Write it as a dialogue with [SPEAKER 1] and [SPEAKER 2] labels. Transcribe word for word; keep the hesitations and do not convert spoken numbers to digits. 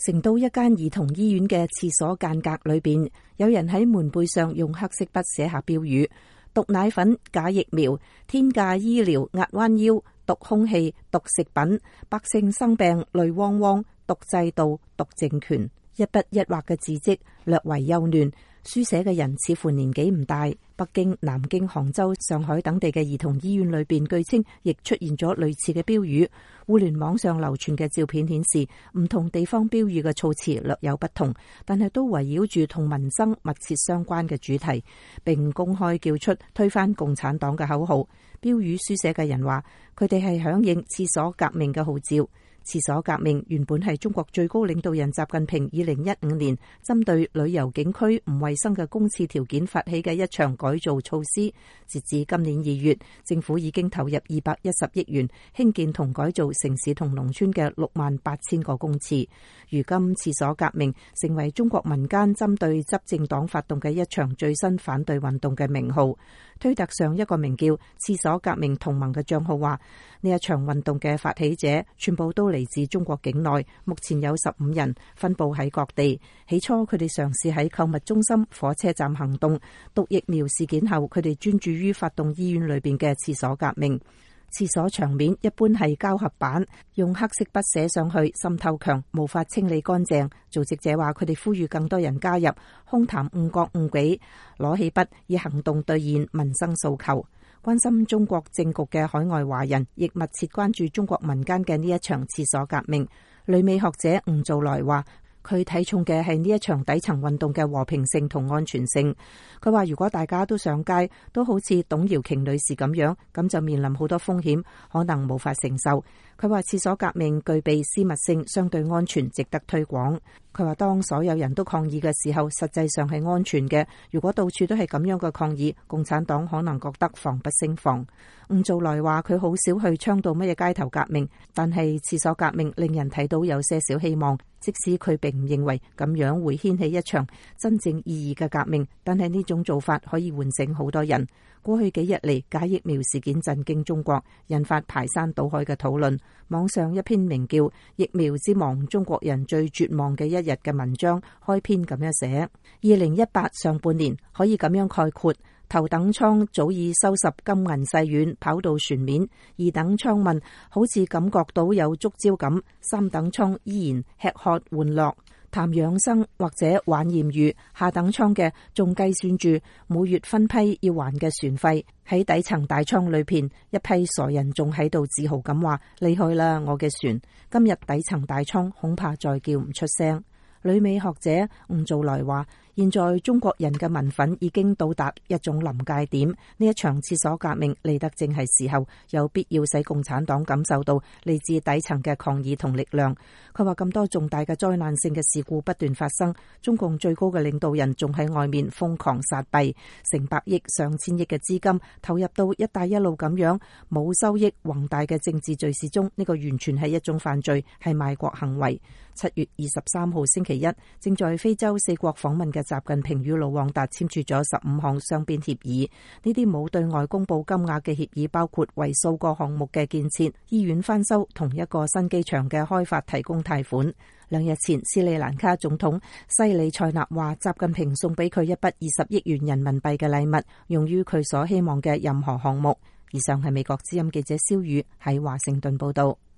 [SPEAKER 1] 成都一間兒童醫院嘅廁所間隔裏邊，有人喺門背上用黑色筆寫下標語：毒奶粉、假疫苗、天價醫療壓彎腰、毒空氣、毒食品，百姓生病淚汪汪，毒制度、毒政權。一筆一畫嘅字跡略為幼嫩，書寫嘅人似乎年紀唔大。北京、南京、杭州、上海等地嘅兒童醫院裏邊，據稱亦出現咗類似嘅標語。互聯網上流傳嘅照片顯示，唔同地方標語嘅措辭略有不同，但係都圍繞住同民生密切相關嘅主題，並公開叫出推翻共產黨嘅口號。標語書寫嘅人話，佢哋係響應廁所革命嘅號召。廁所革命原本係中國最高領導人習近平二零一五年針對旅遊景區唔衛生嘅公廁條件發起嘅一場改造措施。截至今年二月，政府已經投入二百一十億元興建同改造城市同農村嘅六萬八千個公廁。如今廁所革命成為中國民間針對執政黨發動嘅一場最新反對運動嘅名號。推特上一個名叫廁所革命同盟嘅賬號話，呢一場運動嘅發起者全部都嚟自中國境內，目前有十五人分佈喺各地。起初佢哋嘗試喺購物中心、火車站行動，毒疫苗事件後佢哋專注於發動醫院裏邊嘅廁所革命。廁所牆面一般係膠合板，用黑色筆寫上去，滲透強，無法清理乾淨。組織者話佢哋呼籲更多人加入，空談誤國誤己，攞起筆以行動兌現民生訴求。關心中國政局嘅海外華人亦密切關注中國民間嘅呢一場廁所革命。旅美學者吳造來話，佢睇重嘅係呢一場底層運動嘅和平性同安全性。佢話如果大家都上街，都好似董瑤瓊女士咁樣，咁就面臨好多風險，可能無法承受。佢話廁所革命具備私密性，相對安全，值得推廣。佢話當所有人都抗議嘅時候，實際上係安全嘅。如果到處都係咁樣嘅抗議，共產黨可能覺得防不勝防。吳造來話佢好少去倡導乜嘢街頭革命，但係廁所革命令人睇到有些少希望。即使佢並唔認為咁樣會掀起一場真正意義嘅革命，但係呢種做法可以喚醒好多人。過去幾日嚟，假疫苗事件震驚中國，引發排山倒海嘅討論。網上一篇名叫《疫苗之亡：中國人最絕望嘅一日》嘅文章開篇咁樣寫：二零一八上半年可以咁樣概括，頭等艙早已收拾金銀細軟，跑到船面；二等艙問好似感覺到有觸礁咁；三等艙依然吃喝玩樂談養生或者玩艷遇；下等艙嘅仲計算住每月分批要還嘅船費。喺底層大艙裏邊，一批傻人仲喺度自豪咁話：厲害啦，我嘅船！今日底層大艙恐怕再叫唔出聲。旅美學者吳造來話，現在中國人嘅民憤已經到達一種臨界點，呢一場廁所革命嚟得正係時候，有必要使共產黨感受到嚟自底層嘅抗議同力量。佢話咁多重大嘅災難性嘅事故不斷發生，中共最高嘅領導人仲喺外面瘋狂撒幣，成百億上千億嘅資金投入到一帶一路咁樣冇收益宏大嘅政治敘事中，呢個完全係一種犯罪，係賣國行為。七月二十三號星期一，正在非洲四國訪問嘅習近平與盧旺達簽署咗十五項雙邊協議。呢啲冇對外公布金額嘅協議，包括為數個項目嘅建設、醫院翻修同一個新機場嘅開發提供貸款。兩日前，斯里蘭卡總統西里塞納話，習近平送俾佢一筆二十億元人民幣嘅禮物，用於佢所希望嘅任何項目。以上係美國之音記者蕭宇喺華盛頓報道。